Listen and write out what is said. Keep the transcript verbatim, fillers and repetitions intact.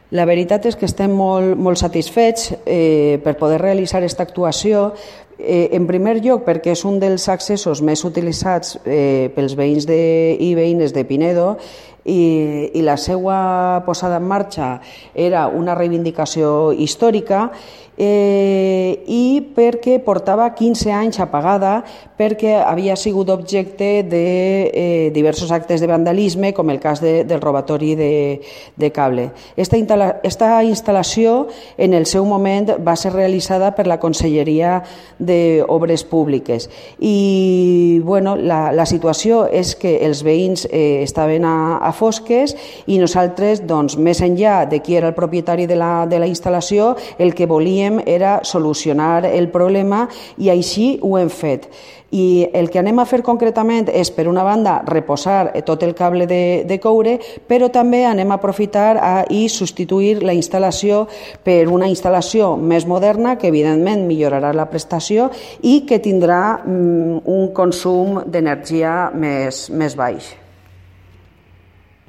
La veritat és que estem molt, molt satisfets eh, per poder realitzar aquesta actuació. Eh, en primer lloc, perquè és un dels accessos més utilitzats eh, pels veïns de, i veïnes de Pinedo i, i la seva posada en marxa era una reivindicació històrica eh, i perquè portava quinze anys apagada perquè havia sigut objecte de eh, diversos actes de vandalisme, com el cas de, del robatori de, de cable. Esta, esta instal·lació en el seu moment va ser realitzada per la Conselleria d'Obres Públiques i bueno, la, la situació és que els veïns eh, estaven a, a fosques i nosaltres, doncs, més enllà de qui era el propietari de la, de la instal·lació, el que volíem era solucionar el problema i així ho hem fet. I el que anem a fer concretament és, per una banda, reposar tot el cable de, de coure, però també anem a aprofitar a, i substituir la instal·lació per una instal·lació més moderna que, evidentment, millorarà la prestació i que tindrà mm, un consum d'energia més, més baix.